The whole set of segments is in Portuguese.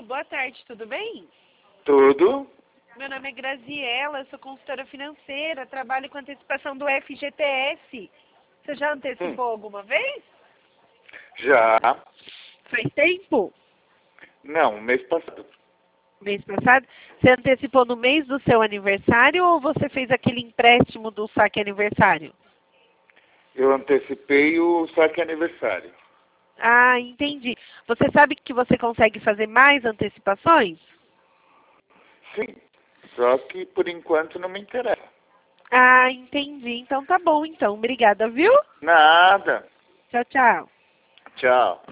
boa tarde, tudo bem? Tudo? Meu nome é Graziela, sou consultora financeira, trabalho com antecipação do FGTS. Você já antecipou alguma vez? Já. Faz tempo? Não, mês passado. Mês passado? Você antecipou no mês do seu aniversário ou você fez aquele empréstimo do saque aniversário? Eu antecipei o saque aniversário. Ah, entendi. Você sabe que você consegue fazer mais antecipações? Sim. Só que por enquanto não me interessa. Ah, entendi. Então tá bom, então. Obrigada, viu? Nada. Tchau, tchau. Tchau.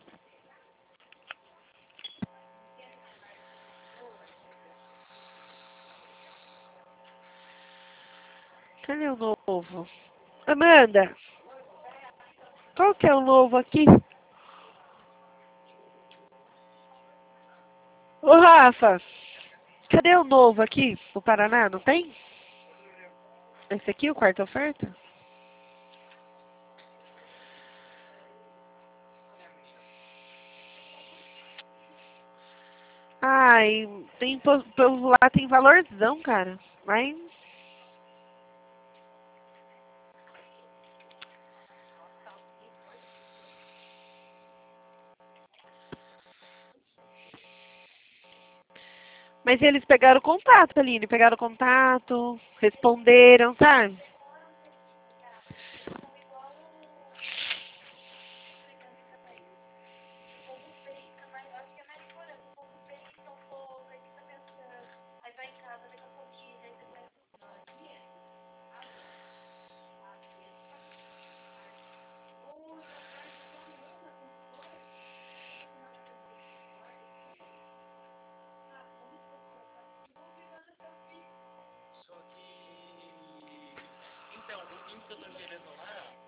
Cadê o novo? Amanda, qual que é o novo aqui? Ô, Rafa, cadê o novo aqui? O Paraná, não tem? Esse aqui, o quarta oferta? Ai, tem, pelo lá tem valorzão, cara. Mas... Mas eles pegaram o contato, Aline. Pegaram o contato, responderam, sabe? Então, o link que eu tô querendo lá